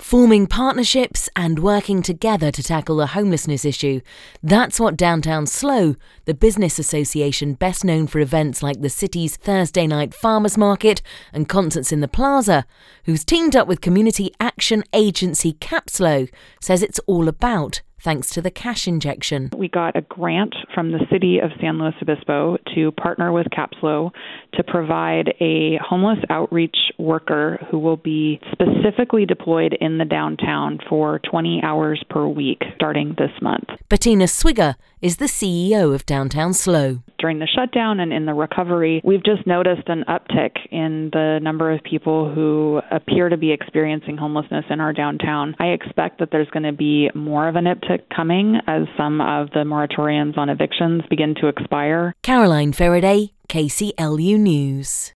Forming partnerships and working together to tackle the homelessness issue. That's what Downtown Slow, the business association best known for events like the city's Thursday night farmers market and concerts in the plaza, who's teamed up with community action agency Capslow, says it's all about, thanks to the cash injection. We got a grant from the city of San Luis Obispo to partner with Capslow to provide a homeless outreach worker who will be specifically deployed in the downtown for 20 hours per week starting this month. Bettina Swigger is the CEO of Downtown Slow. During the shutdown and in the recovery, we've just noticed an uptick in the number of people who appear to be experiencing homelessness in our downtown. I expect that there's going to be more of an uptick coming as some of the moratoriums on evictions begin to expire. Caroline Faraday, KCLU News.